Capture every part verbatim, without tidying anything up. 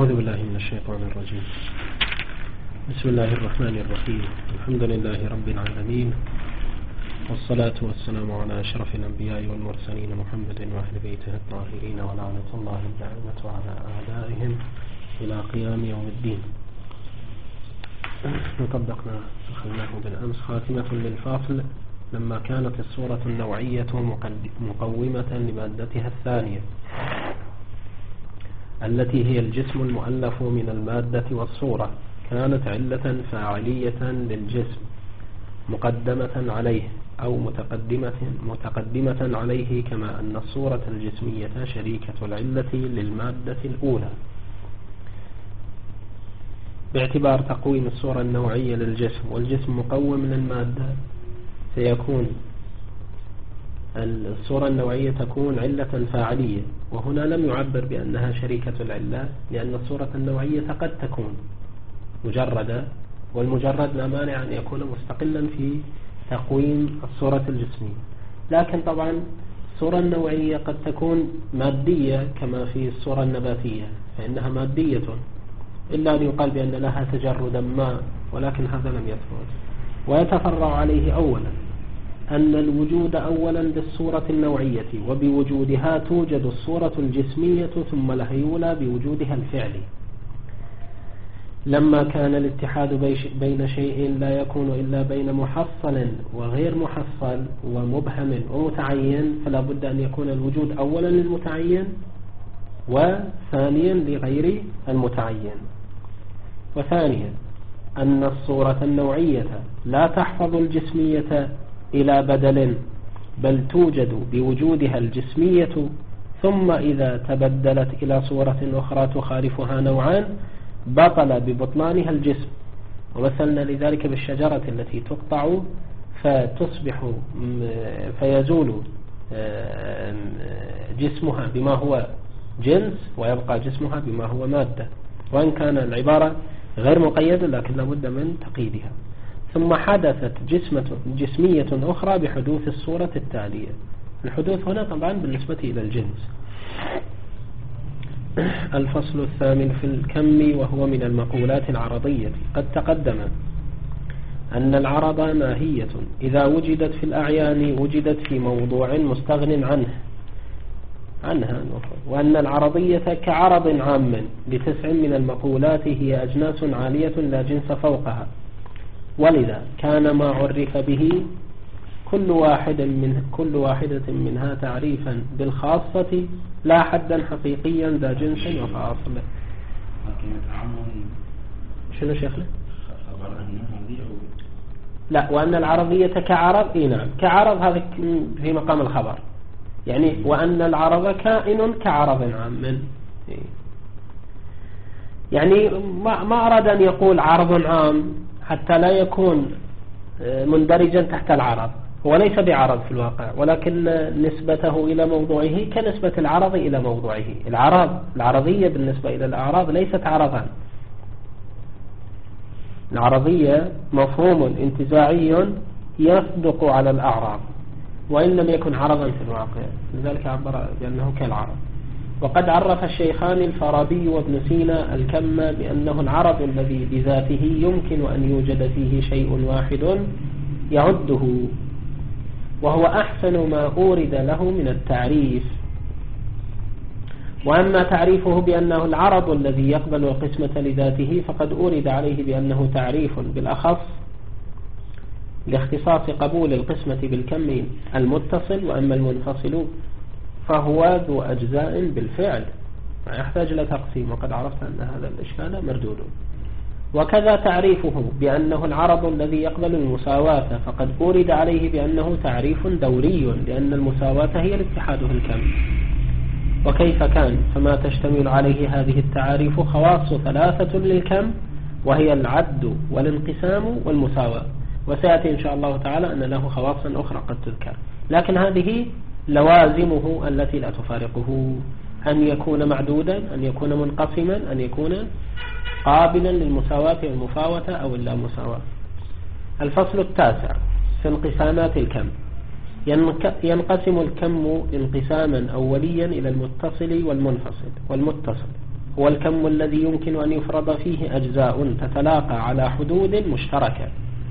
أعوذ بالله من الشيطان الرجيم. بسم الله الرحمن الرحيم. الحمد لله رب العالمين، والصلاة والسلام على أشرف الأنبياء والمرسلين محمد وأهل بيته الطاهرين، ولعنة الله الدائمة على أعدائهم إلى قيام يوم الدين. طبقنا أخذناه بالأمس خاتمة للفاصل لما كانت الصورة النوعية مقومة لمادتها الثانية التي هي الجسم المؤلف من المادة والصورة، كانت علة فاعلية للجسم مقدمة عليه أو متقدمة, متقدمة عليه، كما أن الصورة الجسمية شريكة العلة للمادة الأولى. باعتبار تقويم الصورة النوعية للجسم والجسم مقوم للمادة، سيكون الصورة النوعية تكون علة فاعلية، وهنا لم يعبر بأنها شريكة العلة، لأن الصورة النوعية قد تكون مجردة، والمجرد لا مانع أن يكون مستقلا في تقويم الصورة الجسمية. لكن طبعا الصورة النوعية قد تكون مادية كما في الصورة النباتية، فإنها مادية إلا أن يقال بأن لها تجردا ما، ولكن هذا لم يثبت. ويتفرع عليه أولا أن الوجود أولا للصورة النوعية، وبوجودها توجد الصورة الجسمية، ثم لها يولى بوجودها الفعلي. لما كان الاتحاد بين شيء لا يكون إلا بين محصل وغير محصل ومبهم ومتعين، فلا بد أن يكون الوجود أولا للمتعين وثانيا لغير المتعين. وثانيا أن الصورة النوعية لا تحفظ الجسمية إلى بدل، بل توجد بوجودها الجسمية، ثم إذا تبدلت إلى صورة أخرى تخالفها نوعان بطل ببطلانها الجسم. ومثلنا لذلك بالشجرة التي تقطع فتصبح فيزول جسمها بما هو جنس، ويبقى جسمها بما هو مادة، وإن كان العبارة غير مقيدة لكن لابد من تقييدها. ثم حدثت جسمة جسمية أخرى بحدوث الصورة التالية. الحدوث هنا طبعا بالنسبة إلى الجنس. الفصل الثامن في الكم، وهو من المقولات العرضية. قد تقدم أن العرض ماهية إذا وجدت في الأعيان وجدت في موضوع مستغن عنه عنها، وأن العرضية كعرض عام لتسع من المقولات هي أجناس عالية لا جنس فوقها، ولذا كان ما عرف به كل واحد من كل واحدة منها تعريفا بالخاصة لا حدا حقيقيا ذا جنس وفاصل. شنو شيخنا؟ لا، وأن العرضية كعرض، إيه نعم كعرض، هذا في مقام الخبر، يعني وأن العرض كائن كعرض عام. يعني ما ما أراد أن يقول عرض عام حتى لا يكون مندرجا تحت العرض، هو ليس بعرض في الواقع، ولكن نسبته إلى موضوعه كنسبة العرض إلى موضوعه. العرض العرضية بالنسبة إلى الأعراض ليست عرضا. العرضية مفهوم انتزاعي يصدق على الأعراض، وإن لم يكن عرضا في الواقع، لذلك عبر بأنه كالعرض. وقد عرف الشيخان الفارابي وابن سينا الكم بأنه العرض الذي بذاته يمكن أن يوجد فيه شيء واحد يعده، وهو أحسن ما أورد له من التعريف. وأما تعريفه بأنه العرض الذي يقبل القسمة لذاته، فقد أورد عليه بأنه تعريف بالأخص لاختصاص قبول القسمة بالكم المتصل، وأما المنفصل فهو ذو أجزاء بالفعل يحتاج لتقسيم، وقد عرفت أن هذا الإشكال مردود. وكذا تعريفه بأنه العرض الذي يقبل المساواة، فقد أورد عليه بأنه تعريف دوري، لأن المساواة هي الاتحاد في الكم. وكيف كان؟ فما تشتمل عليه هذه التعاريف خواص ثلاثة للكم، وهي العد والانقسام والمساواة. وسيأتي إن شاء الله تعالى أن له خواص أخرى قد تذكر، لكن هذه لوازمه التي لا تفارقه: أن يكون معدودا، أن يكون منقسما، أن يكون قابلا للمساواة والمفاوتة أو اللامساواة. الفصل التاسع في انقسامات الكم. ينقسم الكم انقساما أوليا إلى المتصل والمنفصل والمتصل هو الكم الذي يمكن أن يفرض فيه أجزاء تتلاقى على حدود مشتركة.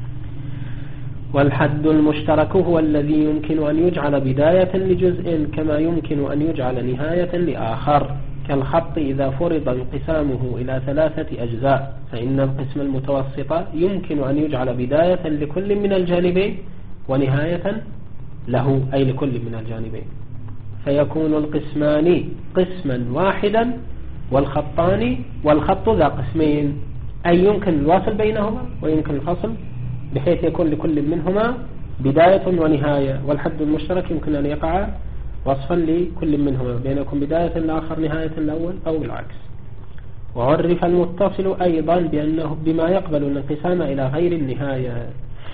والحد المشترك هو الذي يمكن أن يجعل بداية لجزء كما يمكن أن يجعل نهاية لآخر، كالخط إذا فرض انقسامه إلى ثلاثة أجزاء فإن القسم المتوسط يمكن أن يجعل بداية لكل من الجانبين ونهاية له أي لكل من الجانبين، فيكون القسمان قسما واحدا والخطان والخط ذا قسمين، أي يمكن الوصل بينهما ويمكن الفصل بحيث يكون لكل منهما بداية ونهاية. والحد المشترك يمكن أن يقع وصفا لكل منهما بين يكون بداية الآخر نهاية الأول أو بالعكس. وعرف المتصل أيضا بأنه بما يقبل الانقسام إلى غير النهاية،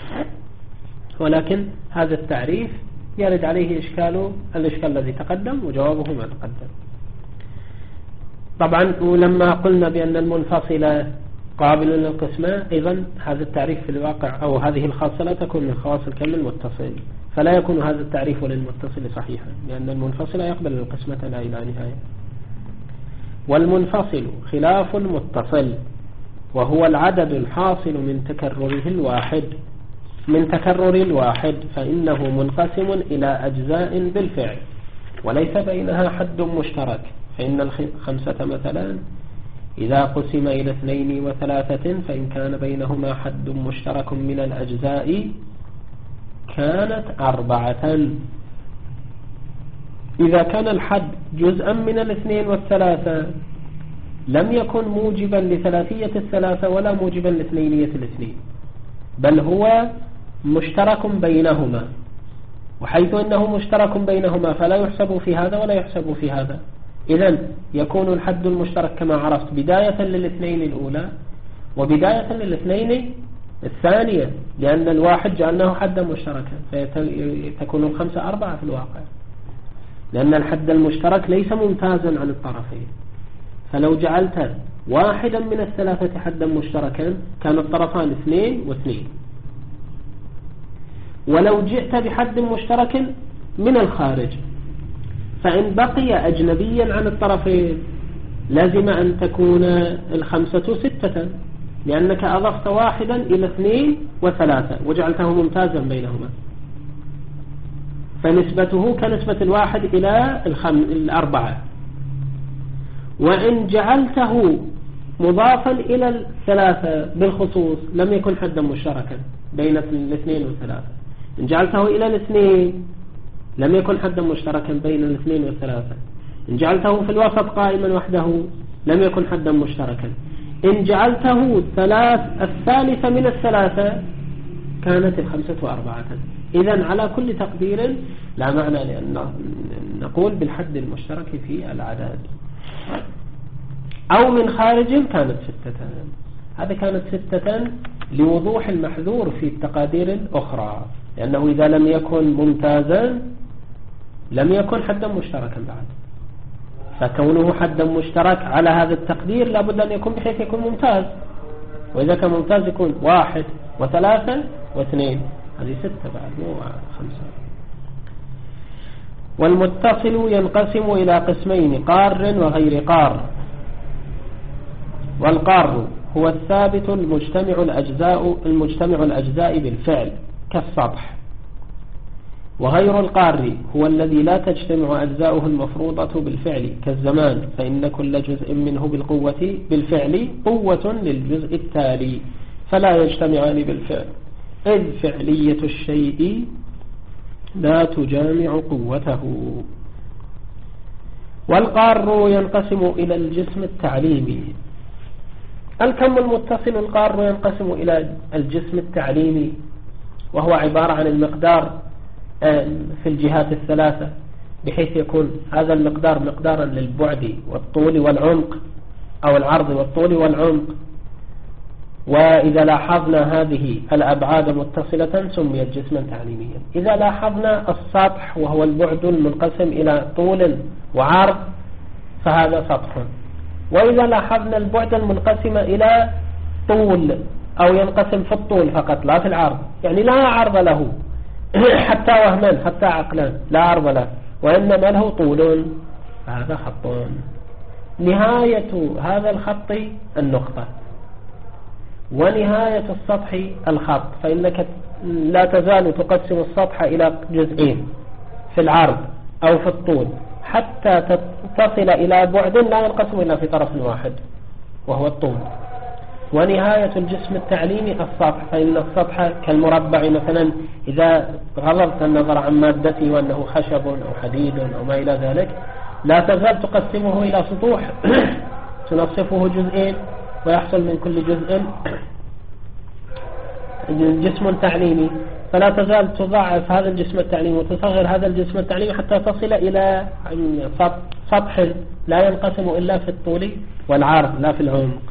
ولكن هذا التعريف يرد عليه إشكال الإشكال الذي تقدم وجوابه ما تقدم. طبعا ولما قلنا بأن المنفصل قابل للقسمة، أيضا هذا التعريف في الواقع أو هذه الخاصة لا تكون من خواص الكم المتصل، فلا يكون هذا التعريف للمتصل صحيحا لأن المنفصل يقبل القسمة لا إلى نهاية. والمنفصل خلاف المتصل وهو العدد الحاصل من تكرره الواحد من تكرر الواحد فإنه منقسم إلى أجزاء بالفعل وليس بينها حد مشترك، فإن الخمسة مثلا إذا قسم إلى اثنين وثلاثة فإن كان بينهما حد مشترك من الأجزاء كانت أربعة. إذا كان الحد جزءا من الاثنين والثلاثة لم يكن موجبا لثلاثية الثلاثة ولا موجبا لاثنينية الاثنين، بل هو مشترك بينهما، وحيث أنه مشترك بينهما فلا يحسب في هذا ولا يحسب في هذا. إذن يكون الحد المشترك كما عرفت بداية للاثنين الأولى وبداية للاثنين الثانية، لأن الواحد جعلناه حدا مشتركا فتكون الخمسة أربعة في الواقع، لأن الحد المشترك ليس ممتازا عن الطرفين. فلو جعلت واحدا من الثلاثة حدا مشتركا كان الطرفان اثنين واثنين. ولو جئت بحد مشترك من الخارج فإن بقي أجنبيا عن الطرفين لازم أن تكون الخمسة ستة، لأنك أضفت واحدا إلى اثنين وثلاثة وجعلته ممتازا بينهما، فنسبته كنسبة الواحد إلى الخم... الأربعة. وإن جعلته مضافا إلى الثلاثة بالخصوص لم يكن حدا مشتركا بين الاثنين والثلاثة. إن جعلته إلى الاثنين لم يكن حدا مشتركا بين الاثنين والثلاثة. إن جعلته في الوسط قائما وحده لم يكن حدا مشتركا. إن جعلته ثلاث الثالثة من الثلاثة كانت الخمسة أربعة. إذن على كل تقدير لا معنى لأن نقول بالحد المشترك في العدد. أو من خارج كانت ستة، هذا كانت ستة لوضوح المحذور في التقادير الأخرى، لأنه إذا لم يكن ممتازا لم يكن حدا مشتركا بعد، فكونه حدا مشترك على هذا التقدير لابد أن يكون بحيث يكون ممتاز، وإذا كان ممتاز يكون واحد وثلاثة واثنين، هذه ستة بعد مو خمسة. والمتصل ينقسم إلى قسمين قار وغير قار. والقار هو الثابت المجتمع الأجزاء المجتمع الأجزاء بالفعل كالسطح. وغير القار هو الذي لا تجتمع أجزاؤه المفروضة بالفعل كالزمان، فإن كل جزء منه بالقوة بالفعل قوة للجزء التالي فلا يجتمعان بالفعل، إذ فعلية الشيء لا تجامع قوته. والقار ينقسم إلى الجسم التعليمي. الكم المتصل القار ينقسم إلى الجسم التعليمي، وهو عبارة عن المقدار في الجهات الثلاثة، بحيث يكون هذا المقدار مقدارا للبعد والطول والعمق، أو العرض والطول والعمق. وإذا لاحظنا هذه الأبعاد متصلة سميت جسما تعليميا. إذا لاحظنا السطح وهو البعد المنقسم إلى طول وعرض فهذا سطح. وإذا لاحظنا البعد المنقسم إلى طول أو ينقسم في الطول فقط لا في العرض، يعني لا عرض له حتى وهما حتى عقلا لا عرض له، وإنما له طول، فهذا خط. نهاية هذا الخط النقطة، ونهاية السطح الخط، فإنك لا تزال تقسم السطح إلى جزئين في العرض أو في الطول حتى تصل إلى بعد لا ينقسم إلا في طرف واحد وهو الطول. ونهاية الجسم التعليمي السطح، فإن السطح كالمربع مثلا إذا غضبت النظر عن مادته وأنه خشب أو حديد أو ما إلى ذلك لا تزال تقسمه إلى سطوح تنصفه جزئين ويحصل من كل جزء جسم تعليمي، فلا تزال تضاعف هذا الجسم التعليمي وتصغر هذا الجسم التعليمي حتى تصل إلى سطح لا ينقسم إلا في الطول والعرض لا في العمق.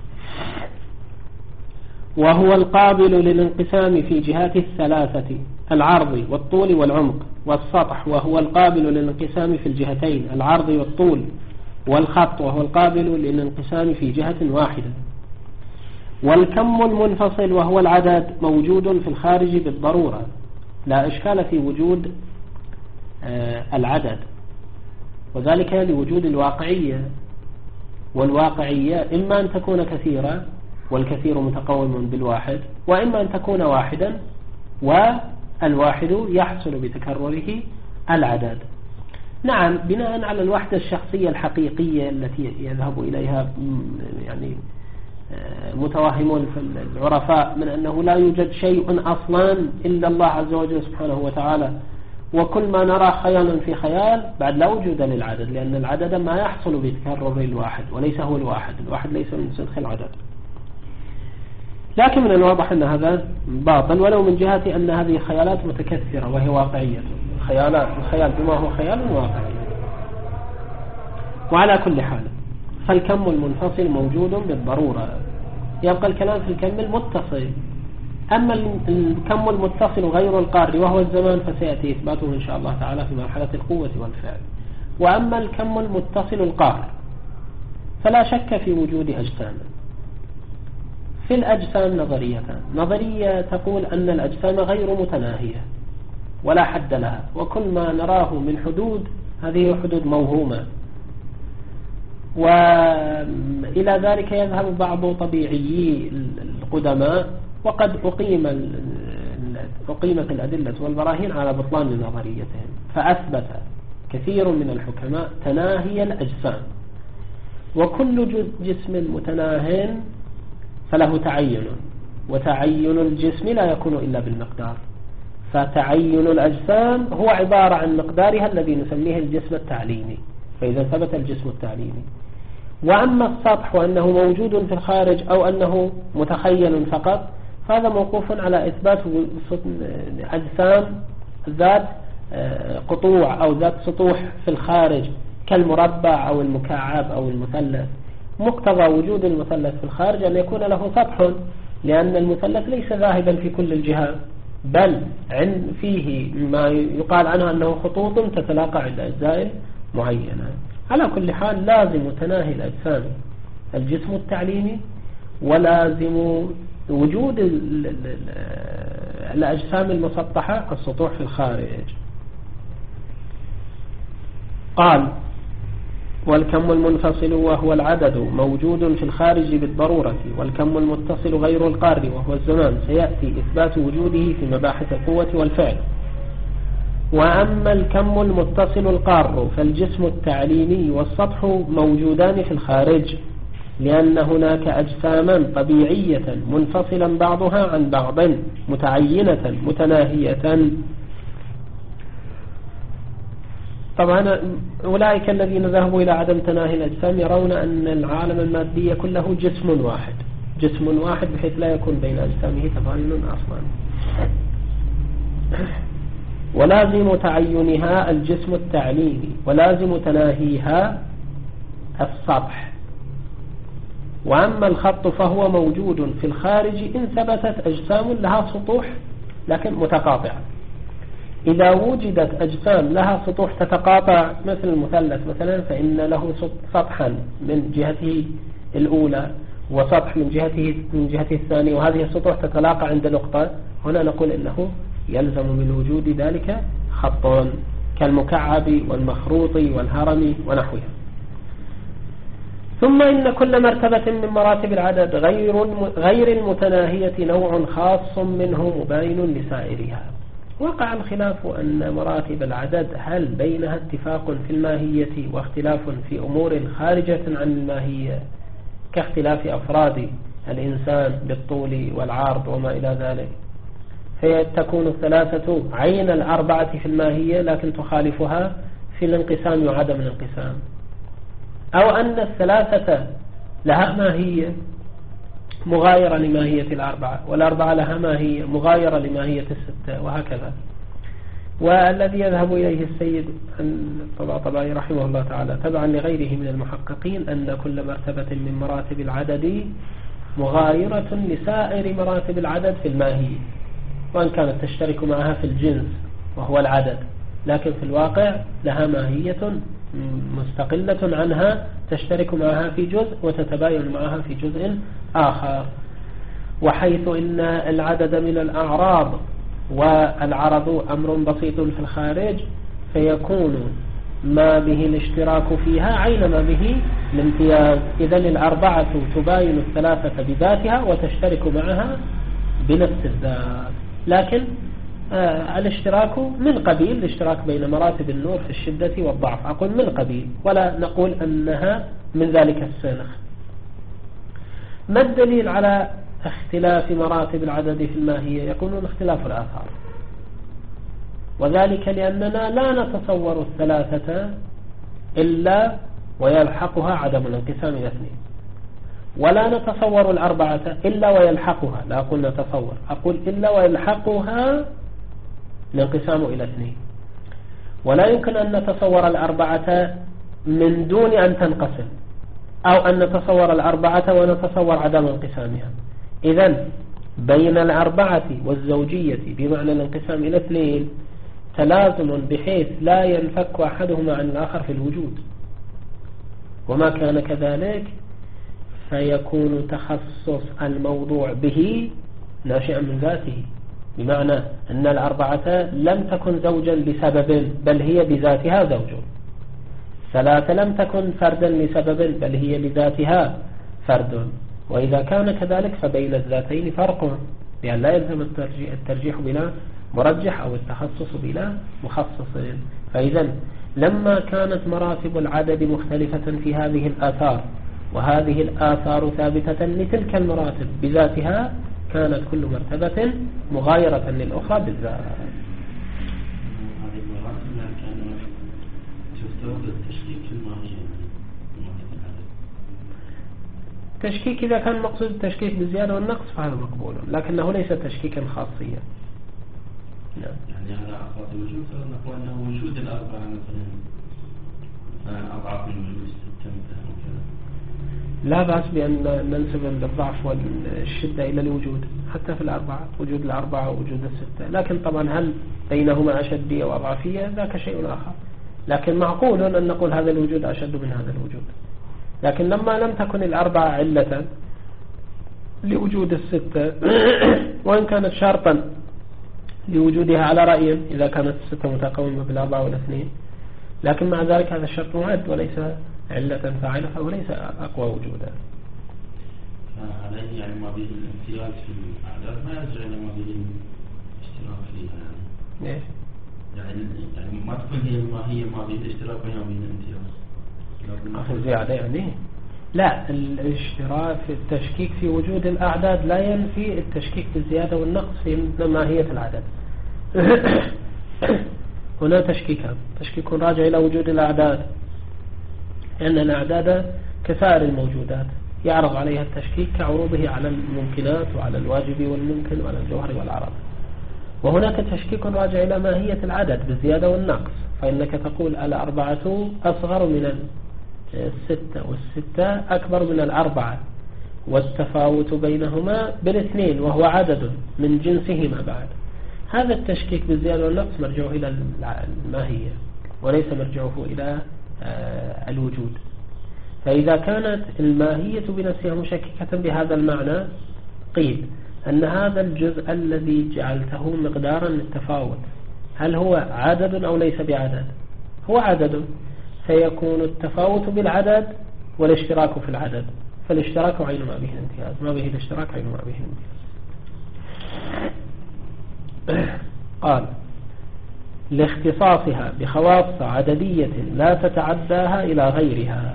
وهو القابل للانقسام في جهاته الثلاثة العرض والطول والعمق. والسطح وهو القابل للانقسام في الجهتين العرض والطول. والخط وهو القابل للانقسام في جهة واحدة. والكم المنفصل وهو العدد موجود في الخارج بالضرورة، لا إشكال في وجود العدد، وذلك لوجود الواقعية، والواقعية إما أن تكون كثيرة والكثير متقوم بالواحد، وإما أن تكون واحدا والواحد يحصل بتكرره العدد. نعم، بناء على الوحدة الشخصية الحقيقية التي يذهب إليها يعني متوهمون في العرفاء من أنه لا يوجد شيء أصلا إلا الله عز وجل سبحانه وتعالى، وكل ما نرى خيالا في خيال بعد لا وجود للعدد، لأن العدد ما يحصل بتكرر الواحد وليس هو الواحد، الواحد ليس من سنخ العدد. لكن من الواضح أن هذا باطل، ولو من جهة أن هذه خيالات متكثرة وهي واقعية، خيالات الخيال بما هو خيال واقعي. وعلى كل حال فالكم المنفصل موجود بالضرورة. يبقى الكلام في الكم المتصل. أما الكم المتصل غير القار وهو الزمان فسيأتي إثباته إن شاء الله تعالى في مرحلة القوة والفعل. وأما الكم المتصل القار فلا شك في وجود أجسام. في الأجسام نظريتان: نظرية تقول أن الأجسام غير متناهية ولا حد لها، وكل ما نراه من حدود هذه حدود موهومة، وإلى ذلك يذهب بعض طبيعيي القدماء، وقد أقيم أقيمت الأدلة والبراهين على بطلان نظريتهم، فأثبت كثير من الحكماء تناهي الأجسام. وكل جسم متناهٍ فله تعين، وتعين الجسم لا يكون إلا بالمقدار، فتعين الأجسام هو عبارة عن مقدارها الذي نسميه الجسم التعليمي، فإذا ثبت الجسم التعليمي. وأما السطح وأنه موجود في الخارج أو أنه متخيل فقط، فهذا موقوف على إثبات أجسام ذات قطوع أو ذات سطوح في الخارج كالمربع أو المكعب أو المثلث. مقتضى وجود المثلث في الخارج أن يكون له سطح، لأن المثلث ليس ذاهبا في كل الجهات، بل عند فيه ما يقال عنه أنه خطوط تتلاقى عند أجزاء معينة. على كل حال لازم تناهي الأجسام الجسم التعليمي، ولازم وجود الأجسام المسطحة السطوح في الخارج. قال: والكم المنفصل وهو العدد موجود في الخارج بالضرورة، والكم المتصل غير القار وهو الزمان سيأتي إثبات وجوده في مباحث القوة والفعل. وأما الكم المتصل القار فالجسم التعليمي والسطح موجودان في الخارج، لأن هناك أجساما طبيعية منفصلا بعضها عن بعض متعينة متناهية. طبعا أولئك الذين ذهبوا إلى عدم تناهي الأجسام يرون أن العالم المادي كله جسم واحد جسم واحد بحيث لا يكون بين أجسامه تباين أصلا، ولازم تعينها الجسم التعليمي، ولازم تناهيها السطح. وأما الخط فهو موجود في الخارج إن ثبتت أجسام لها سطوح لكن متقاطعة. إذا وجدت أجسام لها سطوح تتقاطع مثل المثلث مثلا، فإن له سطحا من جهته الأولى وسطح من جهته من جهته الثانية، وهذه السطوح تتلاقى عند نقطة، هنا نقول إنه يلزم من وجود ذلك خط كالمكعب والمخروط والهرم ونحوها. ثم إن كل مرتبة من مراتب العدد غير غير المتناهية نوع خاص منه مباين لسائرها. وقع الخلاف أن مراتب العدد هل بينها اتفاق في الماهية واختلاف في أمور خارجة عن الماهية كاختلاف أفراد الإنسان بالطول والعرض وما إلى ذلك، فتكون الثلاثة عين الأربعة في الماهية لكن تخالفها في الانقسام وعدم الانقسام، أو أن الثلاثة لها ماهية مغايرة لماهية الأربعة والأربعة لها ماهية مغايرة لماهية الستة وهكذا. والذي يذهب إليه السيد الطباطبائي رحمه الله تعالى تبعا لغيره من المحققين أن كل مرتبة من مراتب العدد مغايرة لسائر مراتب العدد في الماهية، وأن كانت تشترك معها في الجنس وهو العدد، لكن في الواقع لها ماهية مستقلة عنها تشترك معها في جزء وتتباين معها في جزء آخر. وحيث إن العدد من الأعراض والعرض أمر بسيط في الخارج، فيكون ما به الاشتراك فيها عين ما به الامتياز. إذن الأربعة تباين الثلاثة بذاتها وتشترك معها بنفس الذات، لكن آه الاشتراك من قبيل الاشتراك بين مراتب النور في الشدة والضعف، أقول من قبيل ولا نقول أنها من ذلك السنخ. ما الدليل على اختلاف مراتب العدد في الماهية؟ يقولون اختلاف الآثار، وذلك لأننا لا نتصور الثلاثة إلا ويلحقها عدم الانقسام إلى اثنين، ولا نتصور الأربعة إلا ويلحقها، لا أقول نتصور، أقول إلا ويلحقها الانقسام إلى اثنين، ولا يمكن أن نتصور الأربعة من دون أن تنقسم، أو أن نتصور الأربعة ونتصور عدم انقسامها. إذن بين الأربعة والزوجية بمعنى الانقسام إلى اثنين تلازم بحيث لا ينفك أحدهما عن الآخر في الوجود، وما كان كذلك فيكون تخصص الموضوع به ناشئا من ذاته، بمعنى أن الأربعة لم تكن زوجا لسبب بل هي بذاتها زوج، ثلاثة لم تكن فردا لسبب بل هي لذاتها فرد. وإذا كان كذلك فبين الذاتين فرق، لأن لا يلزم الترجيح بلا مرجح أو التخصص بلا مخصص. فإذا لما كانت مراتب العدد مختلفة في هذه الآثار وهذه الآثار ثابتة لتلك المراتب بذاتها، كانت كل مرتبة مغايرة للأخرى بالذات. تشكيك إذا كان مقصود التشكيك بالزيادة والنقص فهذا مقبول، لكنه ليس تشكيكا خاصيا. نعم. يعني هذا أخطاء الوجود، نقول أنه وجود الأربعة مثلا أضعف من وجود الستة مثلا وكذا. لا بأس بأن ننسب الضعف والشدة إلى الوجود حتى في الأربعة، وجود الأربعة ووجود الستة، لكن طبعا هل بينهما أشدية وأضعفية ذاك شيء آخر. لكن معقول أن نقول هذا الوجود أشد من هذا الوجود، لكن لما لم تكن الأربعة علة لوجود الستة وإن كانت شرطا لوجودها على رأي إذا كانت الستة متقومة بالأربعة والاثنين، لكن مع ذلك هذا الشرط معد وليس علة فاعلة، فهو ليس أقوى وجودا. عليه يعني ما به الامتياز في الأعداد ما يرجع إلى ما به الاشتراك فيها يعني. إيش؟ يعني يعني ما تكون هي ما هي ما به الاشتراك بينها وبين الامتياز. أخذ زيادة يعني؟ لا، الاشتراك في التشكيك في وجود الأعداد لا ينفي التشكيك بالزيادة والنقص في ماهية العدد. هنا تشكيكان، تشكيك راجع إلى وجود الأعداد، لأن الأعداد كسائر الموجودات يعرض عليها التشكيك كعروضه على الممكنات وعلى الواجب والممكن وعلى الجوهر والعرض. وهناك تشكيك راجع إلى ماهية العدد بالزيادة والنقص، فإنك تقول الأربعة أصغر من الستة والستة أكبر من الأربعة، والتفاوت بينهما بالاثنين وهو عدد من جنسهما بعد. هذا التشكيك بالزيادة والنقص مرجعه إلى الماهية وليس مرجعه إلى الوجود. فإذا كانت الماهية بنفسها مشككة بهذا المعنى قيل أن هذا الجزء الذي جعلته مقدارا للتفاوت هل هو عدد أو ليس بعدد؟ هو عدد، فيكون التفاوت بالعدد والاشتراك في العدد، فالاشتراك عين ما به الامتياز، ما به الاشتراك عين ما به الامتياز. قال لاختصاصها بخواص عددية لا تتعداها إلى غيرها.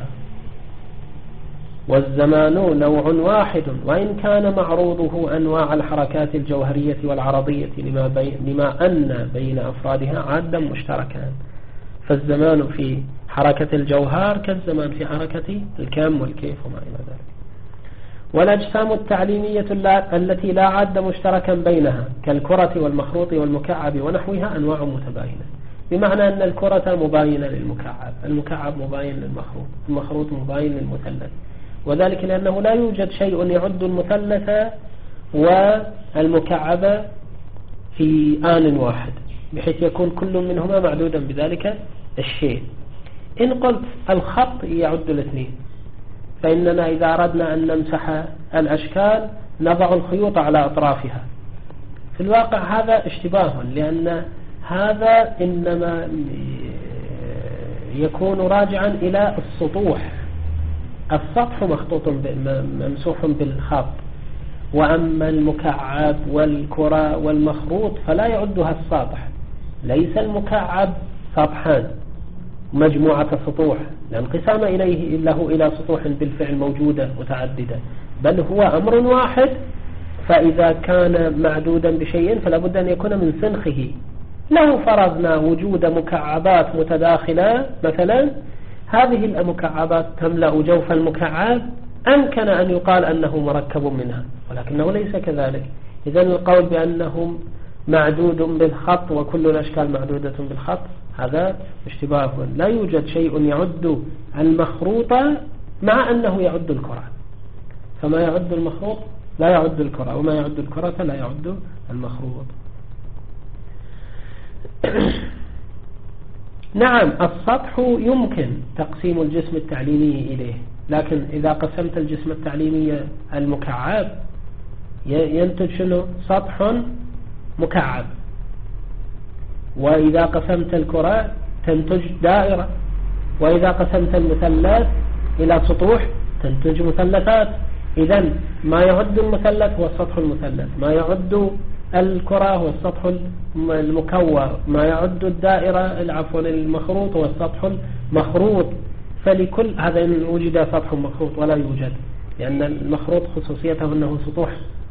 والزمان نوع واحد وإن كان معروضه أنواع الحركات الجوهرية والعرضية لما, بي لما أن بين أفرادها عادا مشتركا، فالزمان في حركة الجوهر كالزمان في حركة الكم والكيف وما إلى ذلك. والأجسام التعليمية التي لا عاد مشتركا بينها كالكرة والمخروط والمكعب ونحوها أنواع متباينة، بمعنى أن الكرة مباينة للمكعب، المكعب مباين للمخروط، المخروط مباين للمثلث، وذلك لأنه لا يوجد شيء يعد المثلث والمكعب في آن واحد بحيث يكون كل منهما معدودا بذلك الشيء. إن قلت الخط يعد الاثنين، فإننا إذا أردنا أن نمسح الأشكال نضع الخيوط على أطرافها. في الواقع هذا اشتباه، لأن هذا إنما يكون راجعا إلى السطوح، السطح مخطوط ممسوح بالخط، وأما المكعب والكرة والمخروط فلا يعدها السطح، ليس المكعب سطحان مجموعة سطوح لا انقسام إليه له إلى سطوح بالفعل موجودة متعددة، بل هو أمر واحد. فإذا كان معدودا بشيء فلا بد أن يكون من سنخه. لو فرضنا وجود مكعبات متداخلة مثلا، هذه المكعبات تملأ جوف المكعب، أمكن أن يقال أنه مركب منها، ولكنه ليس كذلك. إذن القول بأنه معدود بالخط وكل الأشكال معدودة بالخط هذا اشتباه. لا يوجد شيء يعد المخروط مع أنه يعد الكرة، فما يعد المخروط لا يعد الكرة، وما يعد الكرة لا يعد المخروط. نعم السطح يمكن تقسيم الجسم التعليمي إليه، لكن إذا قسمت الجسم التعليمي المكعب ينتج شنو؟ سطح مكعب. وإذا قسمت الكرة تنتج دائرة، وإذا قسمت المثلث إلى سطوح تنتج مثلثات. إذن ما يعد المثلث هو السطح المثلث، ما يعد الكرة هو السطح المكور، ما يعد الدائرة عفوا المخروط هو السطح المخروط. فلكل هذا إن وجد سطح مخروط ولا يوجد، لأن المخروط خصوصيته أنه سطوح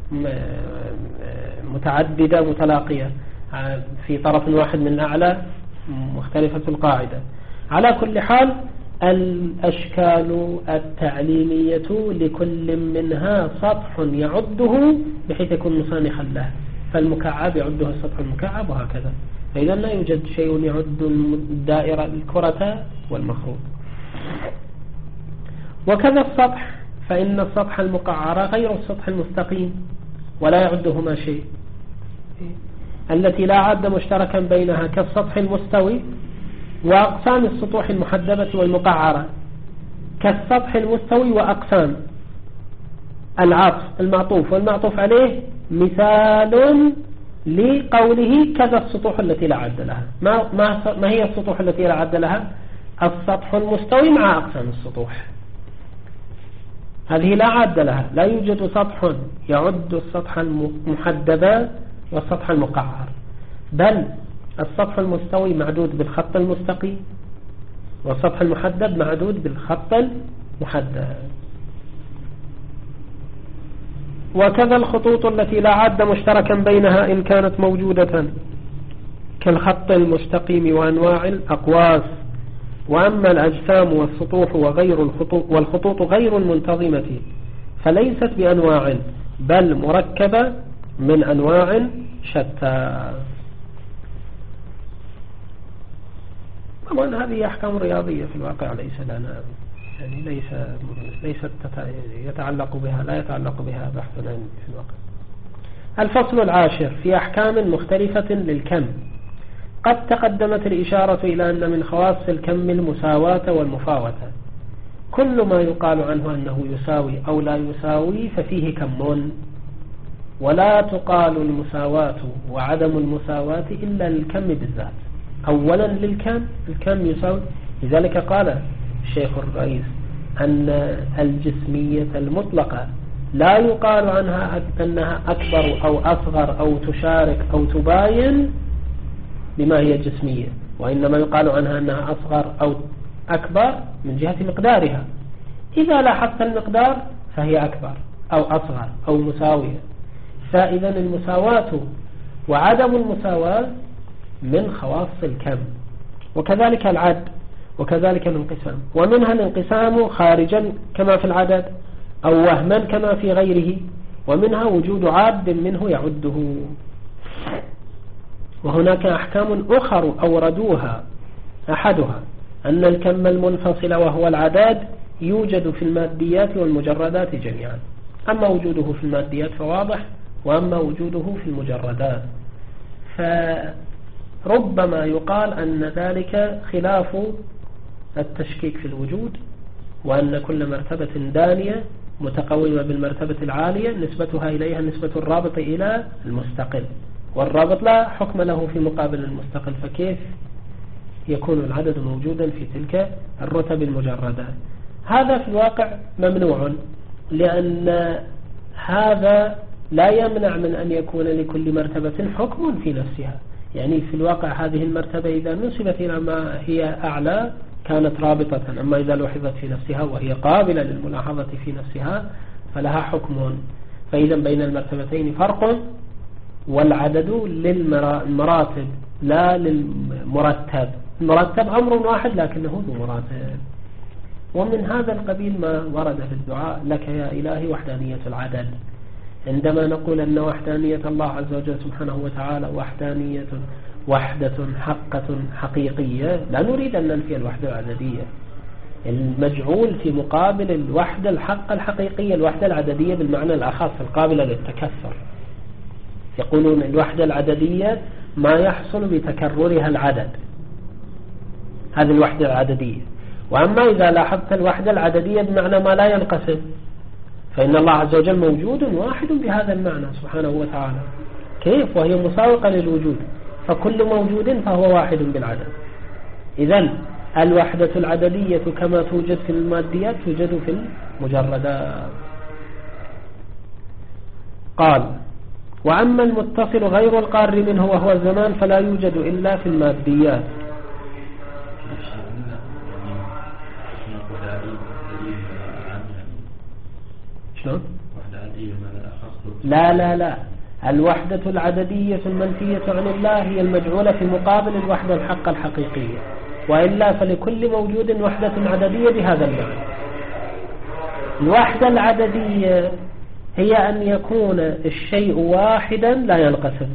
متعددة متلاقية في طرف واحد من الأعلى مختلفة القاعدة. على كل حال الأشكال التعليمية لكل منها سطح يعده بحيث يكون مصانخا له، فالمكعب يعده السطح المكعب وهكذا. فإذا لا يوجد شيء يعد الدائرة الكرة والمخروط. وكذا السطح، فإن السطح المقعر غير السطح المستقيم ولا يعدهما شيء، التي لا عد مشتركا بينها كالسطح المستوي وأقسام السطوح المحدبة والمقعرة. كالسطح المستوي وأقسام العطف المعطوف والمعطوف عليه مثال لقوله كذا السطوح التي لا عد لها. ما, ما, ما هي السطوح التي لا عد لها؟ السطح المستوي مع أقسام السطوح، هذه لا عد لها. لا يوجد سطح يعد السطح المحدب والسطح المقعر، بل السطح المستوي معدود بالخط المستقيم، والسطح المحدب معدود بالخط المحدب. وكذا الخطوط التي لا عد مشتركا بينها إن كانت موجودة كالخط المستقيم وأنواع الأقواس. وأما الأجسام والسطوح وغير الخطوط والخطوط غير المنتظمة فليست بأنواع بل مركبة من أنواع شتى. طبعا هذه أحكام رياضية في الواقع، ليس لنا يعني ليس ليست يتعلق بها لا يتعلق بها بحث علمي في الواقع. الفصل العاشر في أحكام مختلفة للكم. قد تقدمت الإشارة إلى أن من خواص الكم المساواة والمفاوتة. كل ما يقال عنه أنه يساوي أو لا يساوي ففيه كم، ولا تقال المساواة وعدم المساواة إلا للكم بالذات. أولا للكم، الكم يساوي، لذلك قال الشيخ الرئيس أن الجسمية المطلقة لا يقال عنها أنها أكبر أو أصغر أو تشارك أو تباين بما هي جسمية، وإنما يقال عنها أنها أصغر أو أكبر من جهة مقدارها. إذا لاحظت المقدار فهي أكبر أو أصغر أو مساوية. فإذا المساواة وعدم المساواة من خواص الكم، وكذلك العد، وكذلك الانقسام. ومنها الانقسام خارجا كما في العدد، أو وهما كما في غيره، ومنها وجود عاد منه يعده. وهناك أحكام أخر أوردوها، أحدها أن الكم المنفصل وهو العدد يوجد في الماديات والمجردات جميعا. أما وجوده في الماديات فواضح، وأما وجوده في المجردات فربما يقال أن ذلك خلاف التشكيك في الوجود، وأن كل مرتبة دانية متقومة بالمرتبة العالية نسبتها إليها نسبة الرابط إلى المستقل، والرابط لا حكم له في مقابل المستقل، فكيف يكون العدد موجودا في تلك الرتب المجردة؟ هذا في الواقع ممنوع، لأن هذا لا يمنع من أن يكون لكل مرتبة حكم في نفسها. يعني في الواقع هذه المرتبة إذا نسبت إلى ما هي أعلى كانت رابطة، أما إذا لوحظت في نفسها وهي قابلة للملاحظة في نفسها فلها حكم. فإذا بين المرتبتين فرق، والعدد للمراتب لا للمرتب. المرتب أمر واحد لكنه ذو مراتب. ومن هذا القبيل ما ورد في الدعاء لك يا إلهي وحدانية العدد. عندما نقول أن وحدانية الله عز وجل سبحانه وتعالى وحدانية وحدة حقة حقيقية، لا نريد أن ننفي الوحدة العددية. المجعول في مقابل الوحدة الحقة الحقيقية الوحدة العددية بالمعنى الأخص القابلة للتكثر. يقولون الوحدة العددية ما يحصل بتكررها العدد، هذه الوحدة العددية. وأما إذا لاحظت الوحدة العددية بمعنى ما لا ينقسم، فإن الله عز وجل موجود واحد بهذا المعنى سبحانه وتعالى. كيف؟ وهي مساوقة للوجود، فكل موجود فهو واحد بالعدد. إذن الوحدة العددية كما توجد في الماديات توجد في المجردات. قال: وأما المتصل غير القار منه وهو الزمان فلا يوجد إلا في الماديات. شلون؟ لا لا لا الوحدة العددية المنفية عن الله هي المجعولة في مقابل الوحدة الحقة الحقيقية، وإلا فلكل موجود وحدة عددية بهذا المعنى. الوحدة العددية هي أن يكون الشيء واحدا لا ينقسم.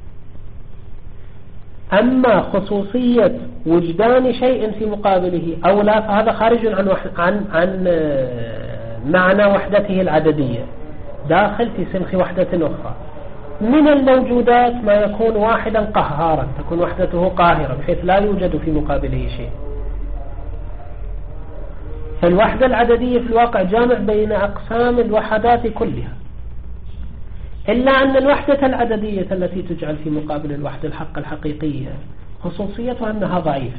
أما خصوصية وجدان شيء في مقابله أو لا فهذا خارج عن عن عن معنى وحدته العددية، داخل في سلخ وحدة أخرى. من الموجودات ما يكون واحدا قهارا، تكون وحدته قاهرة بحيث لا يوجد في مقابله شيء. فالوحدة العددية في الواقع جامع بين أقسام الوحدات كلها، إلا أن الوحدة العددية التي تجعل في مقابل الوحدة الحق الحقيقية خصوصيتها أنها ضعيفة،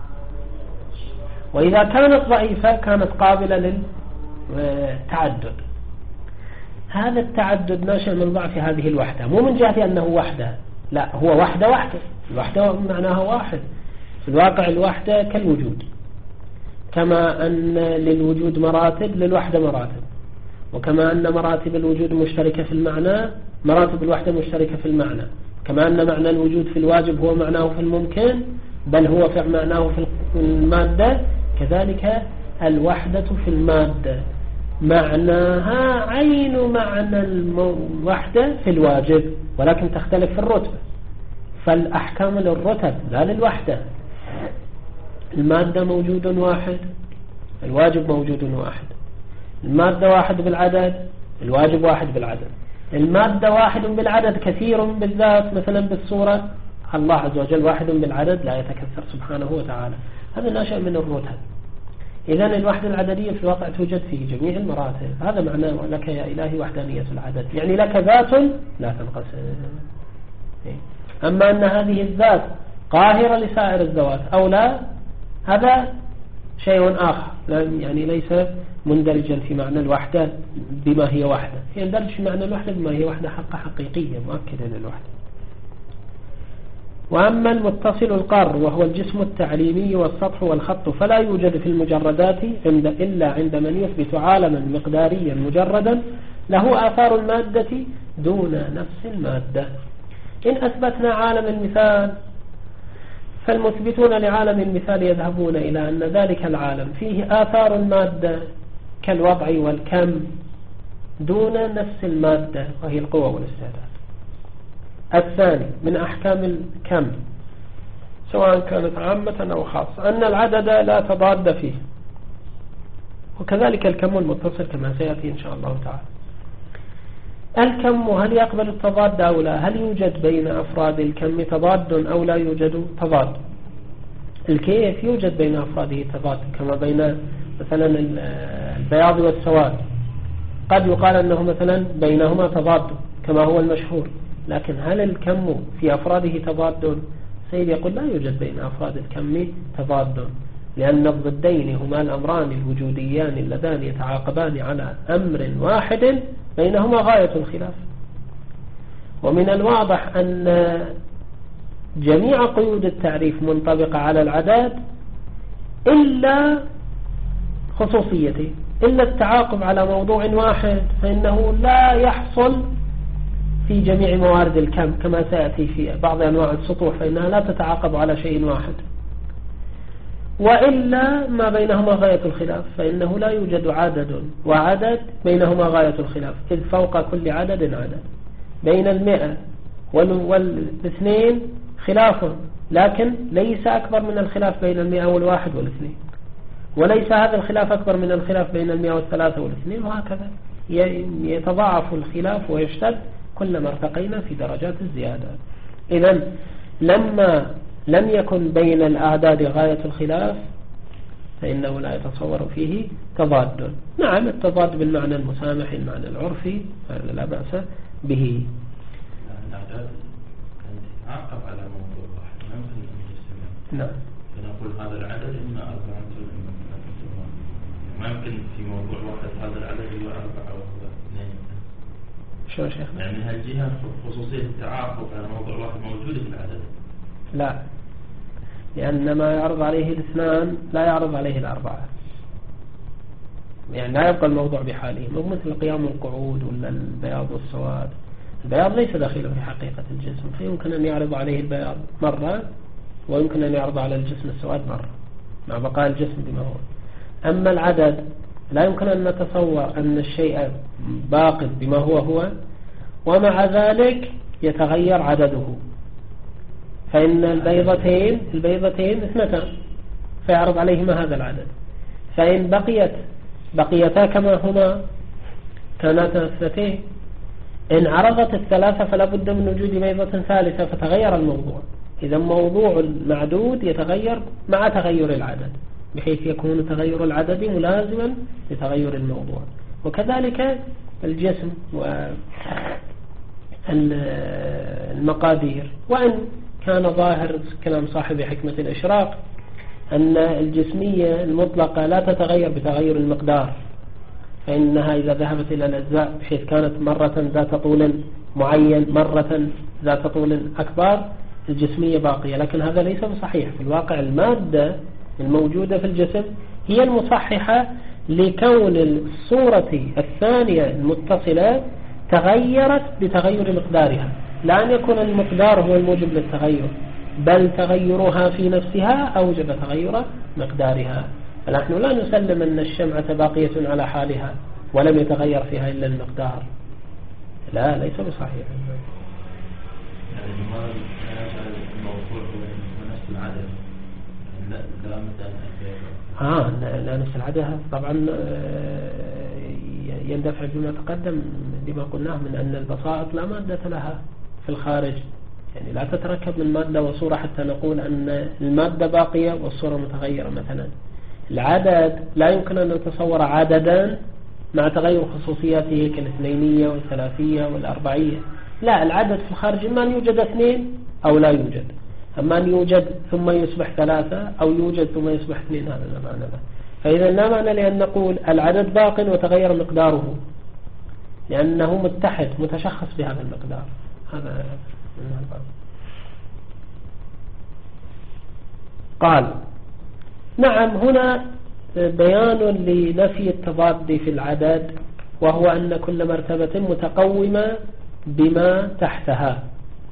وإذا كانت ضعيفة كانت قابلة للتعدد. هذا التعدد ناشئ من ضعف هذه الوحدة، مو من جهة أنه وحدة، لا، هو وحدة وحدة. الوحدة معناها واحد. في الواقع الوحدة كالوجود، كما أن للوجود مراتب للوحدة مراتب، وكما أن مراتب الوجود مشتركة في المعنى مراتب الوحدة مشتركة في المعنى، كما أن معنى الوجود في الواجب هو معناه في الممكن بل هو في معناه في المادة، كذلك الوحدة في المادة معناها عين معنى الوحدة في الواجب، ولكن تختلف في الرتبة. فالأحكام للرتب لا للوحدة. المادة موجود واحد، الواجب موجود واحد. المادة واحد بالعدد، الواجب واحد بالعدد. المادة واحد بالعدد كثير بالذات، مثلا بالصورة. الله عز وجل واحد بالعدد لا يتكثر سبحانه وتعالى. هذا ناشئ من الرتب. إذن الوحدة العددية في الواقع توجد في جميع المراتب. هذا معناه لك يا إلهي وحدانية العدد، يعني لك ذات لا تنقسم. أما أن هذه الذات قاهرة لسائر الذوات أو لا، هذا شيء آخر يعني ليس مندرجا في معنى الوحدة بما هي وحدة، يندرج في معنى الوحدة بما هي وحدة حق حقيقية مؤكدة للوحدة. وأما المتصل القار وهو الجسم التعليمي والسطح والخط فلا يوجد في المجردات عند إلا عند من يثبت عالما مقداريا مجردا له آثار المادة دون نفس المادة. إن أثبتنا عالم المثال فالمثبتون لعالم المثال يذهبون إلى أن ذلك العالم فيه آثار المادة كالوضع والكم دون نفس المادة وهي القوة والاستعداد. الثاني من أحكام الكم سواء كانت عامة أو خاصة أن العدد لا تضاد فيه، وكذلك الكم المتصل كما سيأتي إن شاء الله تعالى. الكم هل يقبل التضاد أو لا؟ هل يوجد بين أفراد الكم تضاد أو لا يوجد تضاد؟ الكيف يوجد بين أفراده تضاد كما بين مثلا البياض والسواد، قد يقال أنه مثلا بينهما تضاد كما هو المشهور، لكن هل الكم في أفراده تضاد؟ سيد يقول لا يوجد بين أفراد الكم تضاد، لأن الضدين هما الأمران الوجوديان اللذان يتعاقبان على أمر واحد بينهما غاية الخلاف. ومن الواضح أن جميع قيود التعريف منطبقة على العدد إلا خصوصيته، إلا التعاقب على موضوع واحد فإنه لا يحصل في جميع موارد الكم كما سيأتي في بعض أنواع السطوح فإنها لا تتعاقب على شيء واحد، وإلا ما بينهما غاية الخلاف فإنه لا يوجد عدد وعدد بينهما غاية الخلاف، إذ فوق كل عدد عدد. بين المئة والاثنين خلاف، لكن ليس أكبر من الخلاف بين المئة والواحد والاثنين، وليس هذا الخلاف أكبر من الخلاف بين المئة والثلاثة والاثنين، وهكذا يتضاعف الخلاف ويشتد كلما ارتقينا في درجات الزيادة. إذن لما لم يكن بين الأعداد غاية الخلاف فإنه لا يتصور فيه تضاد. نعم التضاد بالمعنى المسامح المعنى العرفي هذا لا بأس به. الأعداد تتعاقب على موضوع واحد ما يمكن أن تجتمع. نعم. فنقول هذا العدد إما أربعة ما يمكن في موضوع واحد هذا العدد هو أربعة وهو اثنين. شو شيخ؟ يعني هالجهة خصوصية التعاقب على موضوع واحد موجودة في العدد. لا، لأن ما يعرض عليه الاثنان لا يعرض عليه الأربعة، يعني لا يبقى الموضوع بحاله، مو مثل قيام القعود ولا البياض والسواد. البياض ليس داخله في حقيقة الجسم، فيمكن أن يعرض عليه البياض مرة ويمكن أن يعرض على الجسم السواد مرة مع بقاء الجسم بما هو. أما العدد لا يمكن أن نتصور أن الشيء باق بما هو هو ومع ذلك يتغير عدده، فإن البيضتين البيضتين اثنتان فيعرض عليهما هذا العدد، فإن بقيت بقيتا كما هما كانتا اثنتين، إن عرضت الثلاثة فلا بد من وجود بيضة ثالثة فتغير الموضوع. إذا موضوع المعدود يتغير مع تغير العدد بحيث يكون تغير العدد ملازما لتغير الموضوع. وكذلك الجسم والمقادير، وأن كان ظاهر كلام صاحب حكمة الإشراق أن الجسمية المطلقة لا تتغير بتغير المقدار، فإنها إذا ذهبت إلى الأجزاء بحيث كانت مرة ذات طول معين مرة ذات طول أكبر الجسمية باقية، لكن هذا ليس بصحيح. في الواقع المادة الموجودة في الجسم هي المصححة لكون الصورة الثانية المتصلة تغيرت بتغير مقدارها، لا أن يكون المقدار هو الموجب للتغير، بل تغيرها في نفسها أوجب تغير مقدارها. فنحن لا نسلم أن الشمعة باقية على حالها ولم يتغير فيها إلا المقدار، لا ليس بصحيح. يعني ما الموضوع هو نفس العدد لا لا مثلا آه لا نفس العدد طبعا يندفع بما تقدم بما قلناه من أن البسائط لا مادة لها في الخارج، يعني لا تتركب من مادة وصورة حتى نقول أن المادة باقية والصورة متغيرة. مثلا العدد لا يمكن أن نتصور عددا مع تغير خصوصياته كالاثنينية والثلاثية والأربعية، لا العدد في الخارج إما أن يوجد اثنين أو لا يوجد، أما أن يوجد ثم يصبح ثلاثة أو يوجد ثم يصبح اثنين هذا لا معنى له. فإذا لا معنى لأن نقول العدد باق وتغير مقداره لأنه متحد متشخص بهذا المقدار. هذا قال نعم هنا بيان لنفي التضاد في العدد، وهو أن كل مرتبة متقومة بما تحتها.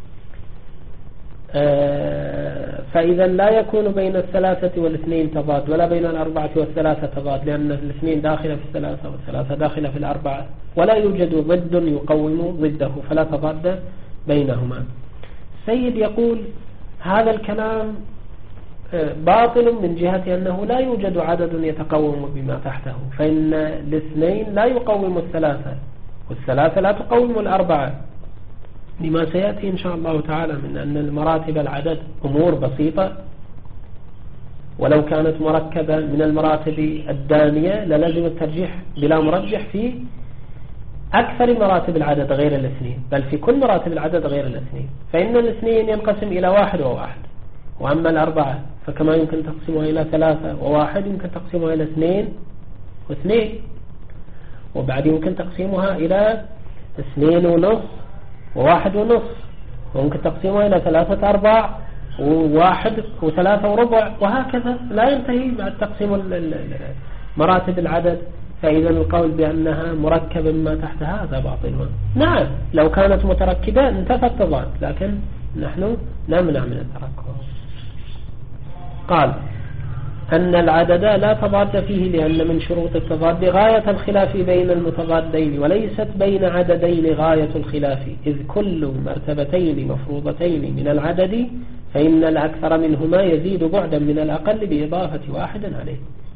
فإذا لا يكون بين الثلاثة والاثنين تضاد ولا بين الأربعة والثلاثة تضاد، لأن الاثنين داخلة في الثلاثة والثلاثة داخلة في الأربعة، ولا يوجد ضد يقوم ضده، فلا تضاد بينهما. السيد يقول هذا الكلام باطل من جهة أنه لا يوجد عدد يتقوم بما تحته، فإن الاثنين لا يقوم الثلاثة والثلاثة لا تقوم الأربعة، لما سيأتي إن شاء الله تعالى من أن المراتب العدد أمور بسيطة، ولو كانت مركبة من المراتب الدانية للزم الترجيح بلا مرجح في أكثر مراتب العدد غير الاثنين، بل في كل مراتب العدد غير الاثنين. فإن الاثنين ينقسم إلى واحد وواحد، وأما الأربعة فكما يمكن تقسمها إلى ثلاثة وواحد يمكن تقسمها إلى اثنين واثنين، وبعد يمكن تقسيمها إلى اثنين ونصف وواحد ونصف، وممكن تقسيمها إلى ثلاثة أرباع وواحد وثلاثة وربع، وهكذا لا ينتهي بعد تقسيم مراتب العدد. فإذا القول بأنها مركبة مما تحتها هذا باطل. نعم لو كانت متركبة انتفى التضاد، لكن نحن نمنع من التركب. قال أن العدد لا تضاد فيه، لأن من شروط التضاد غاية الخلاف بين المتضادين، وليست بين عددين غاية الخلاف، إذ كل مرتبتين مفروضتين من العدد فإن الأكثر منهما يزيد بعدا من الأقل بإضافة واحد عليه.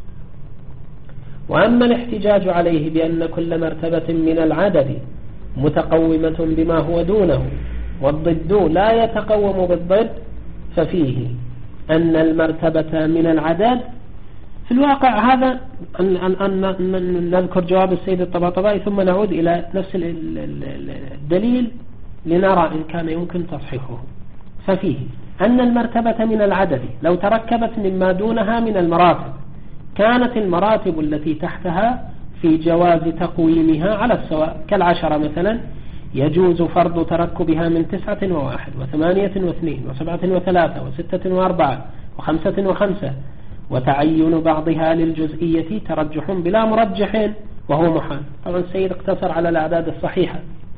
وأما الاحتجاج عليه بأن كل مرتبة من العدد متقومة بما هو دونه والضد لا يتقوم بالضد، ففيه أن المرتبة من العدد في الواقع هذا أن, أن, أن نذكر جواب السيد الطباطبائي ثم نعود إلى نفس الدليل لنرى إن كان يمكن تصحيحه. ففيه أن المرتبة من العدد لو تركبت مما دونها من المراتب كانت المراتب التي تحتها في جواز تقويمها على السواء، كالعشرة مثلا يجوز فرض تركبها من تسعة وواحد وثمانية واثنين وسبعة وثلاثة وستة وأربعة وخمسة وخمسة، وتعين بعضها للجزئية ترجح بلا مرجح وهو محال. طبعا السيد اقتصر على الأعداد الصحيحة،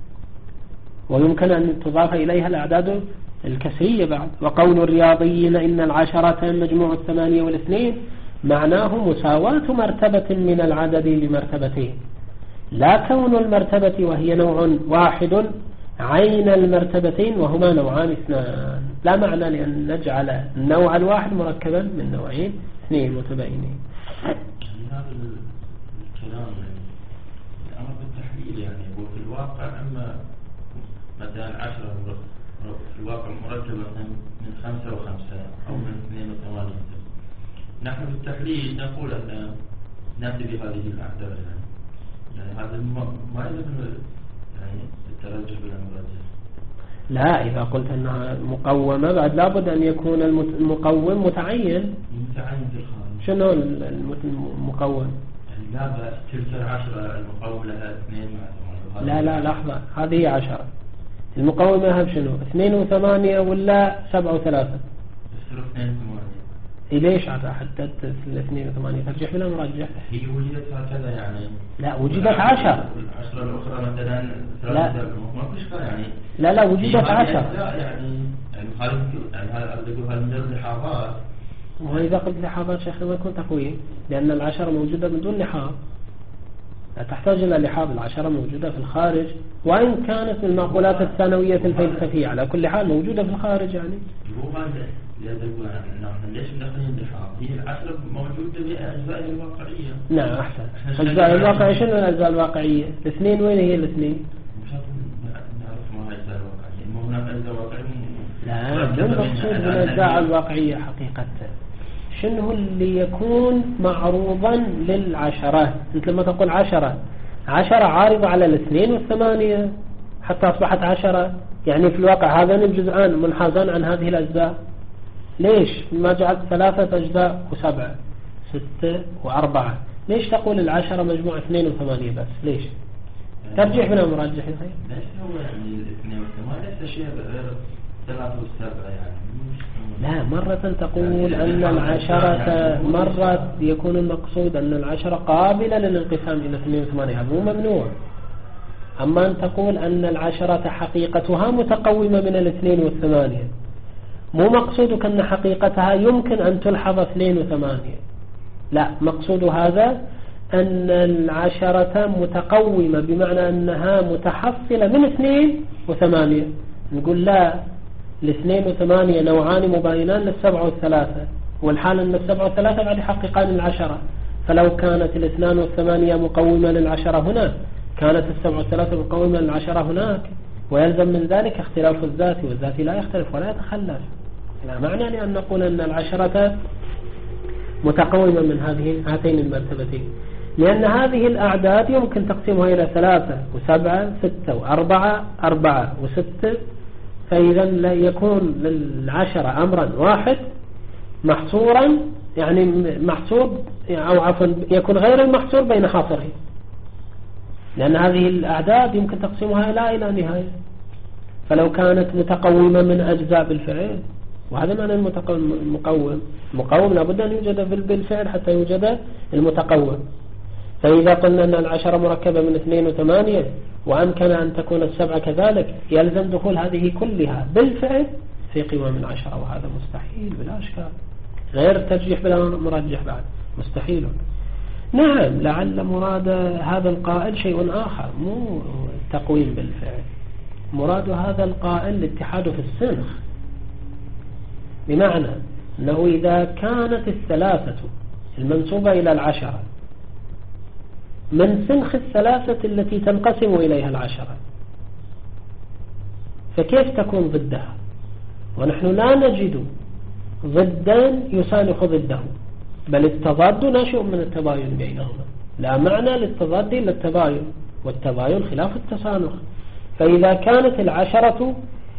ويمكن أن تضاف إليها الأعداد الكسرية بعد. وقول الرياضيين إن العشرة مجموع الثمانية والاثنين معناه مساواة مرتبة من العدد لمرتبتين، لا كون المرتبة وهي نوع واحد عين المرتبتين وهما نوعان اثنان، لا معنى لأن نجعل النوع الواحد مركبا من نوعين اثنين متباينين. هذا الكلام الأمر بالتحليل يعني هو في الواقع أما مثلا عشرة في الواقع مركبة من خمسة وخمسة أو من اثنين وثمانية، نحن بالتحليل نقول أن نأتي بهذه الأعداد، يعني هذا ما يلزم يعني الترجح ولا المرجح. لا إذا قلت أنها مقومة بعد لابد أن يكون المقوم متعين. متعين في الخارج. شنو المقوم؟ يعني لا بأس تلك العشرة المقوم لها اثنين مع لا لا لحظة، هذه عشرة المقوم لها بشنو؟ اثنين وثمانية ولا سبعة وثلاثة؟ يصير اثنين وثمانية. ليش عاد حددت الاثنين وثمانية ترجح ولا مرجح؟ هي وجدت هكذا يعني. لا وجدت عشر. العشرة الأخرى مثلا لا ما فيش يعني. لا لا وجدت عشر. لا يعني يعني هذا يعني هذا أقول هذا مجرد لحاظات. وإذا قلت لحاظات شيخنا ما يكون تقويم، لأن العشرة موجودة من دون لحاظ، لا تحتاج إلى لحاظ. العشرة موجودة في الخارج، وإن كانت من المعقولات الثانوية الفلسفية على كل حال موجودة في الخارج يعني. هو هذا ليش مدخلين لحاظ؟ هي العشرة موجودة بأجزاء الواقعية. نعم أحسن. أجزاء الواقعية شنو الأجزاء الواقعية؟ الاثنين وين هي الاثنين؟ مش نعرف ما هي الأجزاء الواقعية. ما هناك أجزاء واقعية. لا من مقصود بالأجزاء الواقعية حقيقة شنو اللي يكون معروضا للعشرة؟ أنت لما تقول عشرة عشرة عارضة على الاثنين والثمانية حتى أصبحت عشرة، يعني في الواقع هذان الجزءان منحازان عن هذه الأجزاء، ليش ما جعلت ثلاثة أجزاء وسبعة ستة وأربعة؟ ليش تقول العشرة مجموعة اثنين وثمانية بس؟ ليش ترجح بنا مرجح؟ ليش هو يعني الاثنين وثمانية ليس شيء غير ثلاثة والسبعة يعني؟ لا، مرة تقول أن العشرة، مرة يكون المقصود أن العشرة قابلة للانقسام إلى اثنين وثمانية، هذا مو ممنوع. أما أن تقول أن العشرة حقيقتها متقومة من الاثنين والثمانية، مو مقصودك أن حقيقتها يمكن أن تلحظ اثنين وثمانية، لا، مقصود هذا أن العشرة متقومة بمعنى أنها متحصلة من اثنين وثمانية. نقول لا، الاثنين وثمانية نوعان مباينان للسبعة والثلاثة، والحال أن السبعة والثلاثة بعد يحققان العشرة، فلو كانت الاثنان والثمانية مقومة للعشرة هنا، كانت السبعة والثلاثة مقومة للعشرة هناك، ويلزم من ذلك اختلاف الذات، والذات لا يختلف ولا يتخلف. لا معنى لأن نقول أن العشرة متقومة من هذه هاتين المرتبتين، لأن هذه الأعداد يمكن تقسيمها إلى ثلاثة وسبعة ستة وأربعة أربعة وستة، فإذا لا يكون للعشرة أمرا واحد محصورا، يعني محصور أو عفوا يكون غير المحصور بين حاصرين، لأن هذه الأعداد يمكن تقسيمها إلى إلى نهاية. فلو كانت متقومة من أجزاء بالفعل، وهذا معنى المتقوم، المقوم مقوم لابد أن يوجد بالفعل حتى يوجد المتقوم. فإذا قلنا أن العشرة مركبة من اثنين وثمانية وأمكن أن تكون السبعة كذلك، يلزم دخول هذه كلها بالفعل في قوام العشرة، وهذا مستحيل بلا أشكال، غير ترجيح بلا مرجح بعد، مستحيل. نعم، لعل مراد هذا القائل شيء آخر، مو التقويم بالفعل، مراد هذا القائل الاتحاد في السنخ، بمعنى أنه إذا كانت الثلاثة المنسوبة إلى العشرة من سنخ الثلاثة التي تنقسم إليها العشرة، فكيف تكون ضدها؟ ونحن لا نجد ضدا يسانخ ضده، بل التضاد ناشئ من التباين بينهما، لا معنى للتضاد إلا التباين، والتباين خلاف التسانخ. فإذا كانت العشرة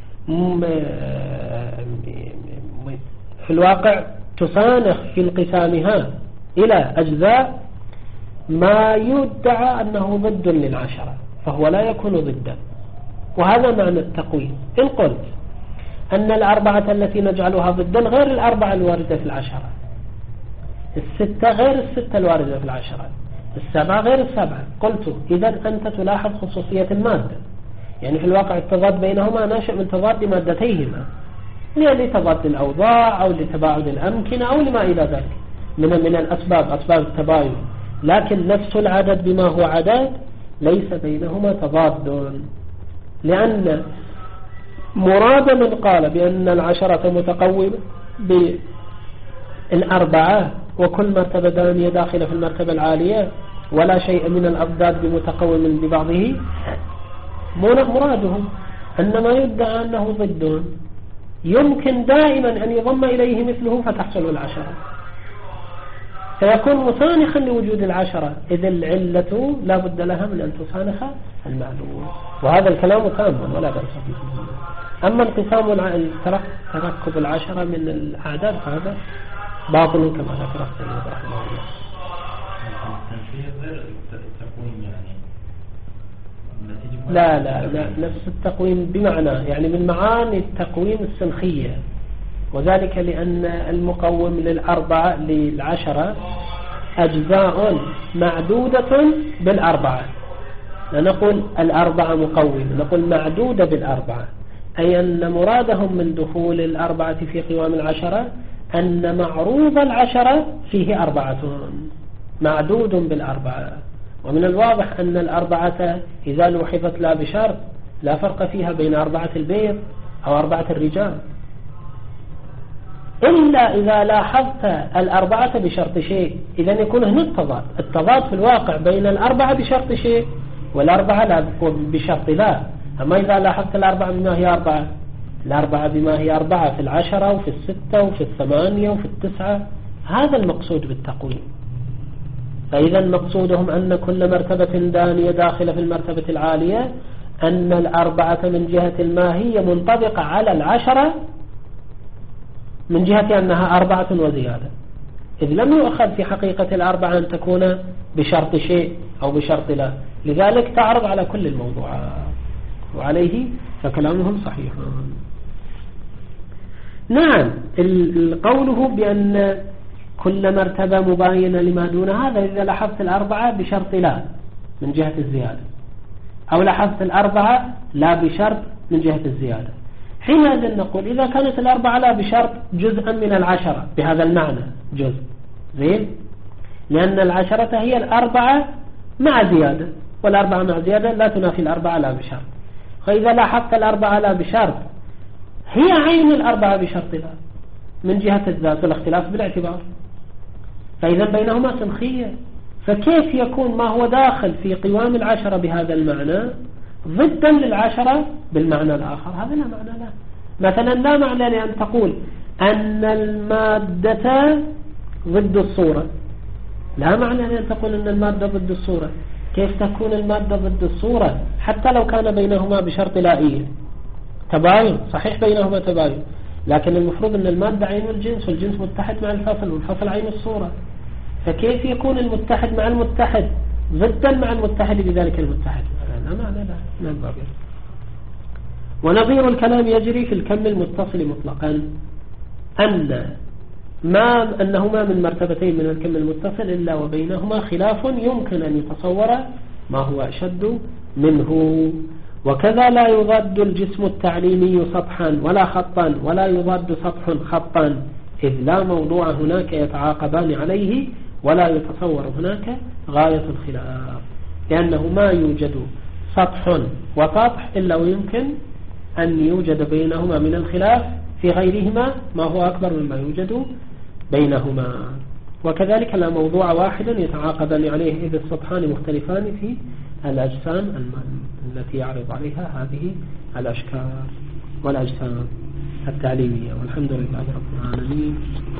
في الواقع تسانخ في انقسامها إلى أجزاء ما يدعى أنه ضد للعشرة، فهو لا يكون ضدا، وهذا معنى التقويم. إن قلت أن الأربعة التي نجعلها ضدا غير الأربعة الواردة في العشرة، الستة غير الستة الواردة في العشرة، السبعة غير السبعة، قلت إذا أنت تلاحظ خصوصية المادة، يعني في الواقع التضاد بينهما ناشئ من تضاد مادتيهما، لتضاد الأوضاع أو لتباعد الأمكنة أو لما إلى ذلك من من الأسباب، أسباب التباين، لكن نفس العدد بما هو عدد ليس بينهما تضاد، لأن مراد من قال بأن العشرة متقومة بالأربعة وكل مرتبة دانية داخلة في المرتبة العالية ولا شيء من الأضداد بمتقوم ببعضه، مراده أن ما يدعى أنه ضد يمكن دائما أن يضم إليه مثله فتحصل العشرة، فيكون مسانخا لوجود العشرة، إذ العلة لا بد لها من أن تسانخ المعلوم، وهذا الكلام تام ولا بأس به. أما انقسام تركب العشرة من الأعداد فهذا باطل كما ذكر السيد رحمه الله. لا لا لا نفس التقويم بمعنى يعني من معاني التقويم السنخية، وذلك لأن المقوم للأربعة للعشرة أجزاء معدودة بالأربعة، لا نقول الأربعة مقوم، نقول معدودة بالأربعة، أي أن مرادهم من دخول الأربعة في قوام العشرة أن معروض العشرة فيه أربعة معدود بالأربعة. ومن الواضح أن الأربعة إذا لوحظت لا بشرط لا فرق فيها بين أربعة البيض أو أربعة الرجال، إلا إذا لاحظت الأربعة بشرط شيء، إذا يكون هنا التضاد، التضاد في الواقع بين الأربعة بشرط شيء والأربعة لا بشرط لا. أما إذا لاحظت الأربعة بما هي أربعة، الأربعة بما هي أربعة في العشرة وفي الستة وفي الثمانية وفي التسعة، هذا المقصود بالتقويم. فإذا مقصودهم أن كل مرتبة دانية داخلة في المرتبة العالية أن الأربعة من جهة الماهية منطبقة على العشرة من جهة أنها أربعة وزيادة، إذ لم يؤخذ في حقيقة الأربعة أن تكون بشرط شيء أو بشرط لا، لذلك تعرض على كل الموضوعات، وعليه فكلامهم صحيح. نعم، قوله بأن كل مرتبة مباينة لما دون هذا إذا لاحظت الأربعة بشرط لا من جهة الزيادة، أو لاحظت الأربعة لا بشرط من جهة الزيادة، حينئذ نقول إذا كانت الأربعة لا بشرط جزءا من العشرة بهذا المعنى جزء زين، لأن العشرة هي الأربعة مع زيادة، والأربعة مع زيادة لا تنافي الأربعة لا بشرط. فإذا لاحظت الأربعة لا بشرط هي عين الأربعة بشرط لا من جهة الذات والاختلاف بالاعتبار، فإذا بينهما سمخية، فكيف يكون ما هو داخل في قوام العشرة بهذا المعنى ضدا للعشرة بالمعنى الآخر؟ هذا لا معنى له. مثلا لا معنى لأن تقول أن المادة ضد الصورة، لا معنى لأن تقول أن المادة ضد الصورة. كيف تكون المادة ضد الصورة حتى لو كان بينهما بشرط لائية تباين؟ صحيح بينهما تباين، لكن المفروض أن المادة عين الجنس، والجنس متحد مع الفصل، والفصل عين الصورة، فكيف يكون المتحد مع المتحد ضدا مع المتحد بذلك المتحد؟ لا معنى لا من الباب. ونظير الكلام يجري في الكم المتصل مطلقا أن ما أنهما من مرتبتين من الكم المتصل إلا وبينهما خلاف يمكن أن يتصور ما هو أشد منه. وكذا لا يضاد الجسم التعليمي سطحا ولا خطا، ولا يضاد سطح خطا، إذ لا موضوع هناك يتعاقبان عليه، ولا يتصور هناك غاية الخلاف، لأنه ما يوجد سطح وسطح إلا ويمكن أن يوجد بينهما من الخلاف في غيرهما ما هو أكبر مما يوجد بينهما. وكذلك لا موضوع واحد يتعاقبان عليه، إذ السطحان مختلفان في الأجسام التي يعرض عليها هذه الأشكال والأجسام التعليمية. والحمد لله رب العالمين.